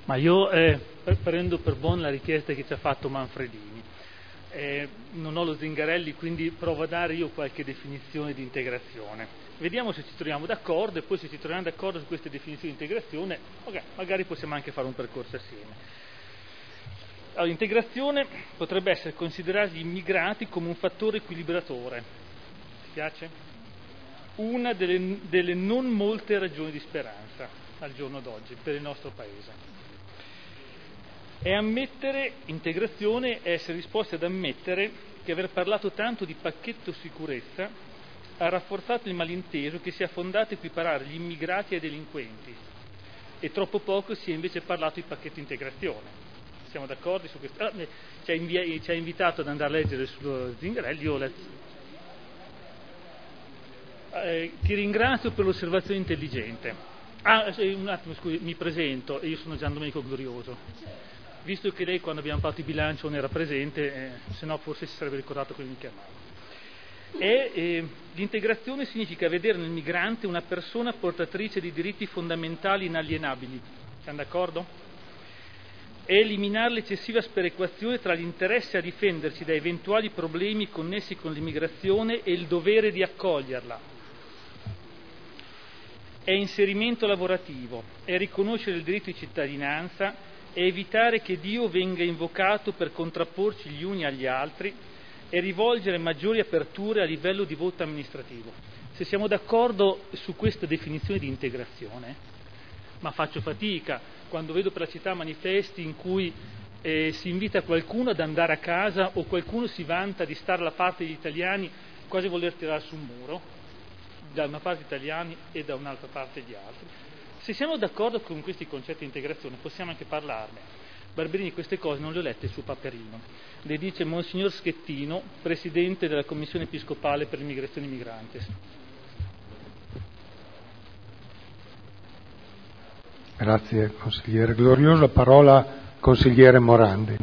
Ma io prendo per buona la richiesta che ci ha fatto Manfredini. Non ho lo Zingarelli, quindi provo a dare io qualche definizione di integrazione. Vediamo se ci troviamo d'accordo, e poi se ci troviamo d'accordo su queste definizioni di integrazione, magari possiamo anche fare un percorso assieme. Allora, l'integrazione potrebbe essere considerare gli immigrati come un fattore equilibratore. Ti piace? Una delle non molte ragioni di speranza al giorno d'oggi per il nostro Paese. Integrazione è essere disposti ad ammettere che aver parlato tanto di pacchetto sicurezza ha rafforzato il malinteso che si è fondato a equiparare gli immigrati ai delinquenti, e troppo poco si è invece parlato di pacchetto integrazione. Siamo d'accordo su questo? Ci ha invitato ad andare a leggere sullo Zingarelli, io ho letto. Ti ringrazio per l'osservazione intelligente. Un attimo, scusi, mi presento, io sono Gian Domenico Glorioso. Visto che lei quando abbiamo fatto il bilancio non era presente, se no forse si sarebbe ricordato come mi chiamavo. L'integrazione significa vedere nel migrante una persona portatrice di diritti fondamentali inalienabili. Siamo d'accordo? È eliminare l'eccessiva sperequazione tra l'interesse a difenderci da eventuali problemi connessi con l'immigrazione e il dovere di accoglierla. È inserimento lavorativo, è riconoscere il diritto di cittadinanza, è evitare che Dio venga invocato per contrapporci gli uni agli altri e rivolgere maggiori aperture a livello di voto amministrativo. Se siamo d'accordo su questa definizione di integrazione, ma faccio fatica quando vedo per la città manifesti in cui si invita qualcuno ad andare a casa o qualcuno si vanta di stare alla parte degli italiani, quasi voler tirare su un muro, da una parte italiani e da un'altra parte gli altri. Se siamo d'accordo con questi concetti di integrazione possiamo anche parlarne. Barberini queste cose non le ho lette sul Paperino, le dice Monsignor Schettino, Presidente della Commissione Episcopale per l'Immigrazione Migrantes. Grazie consigliere Glorioso, la parola consigliere Morandi.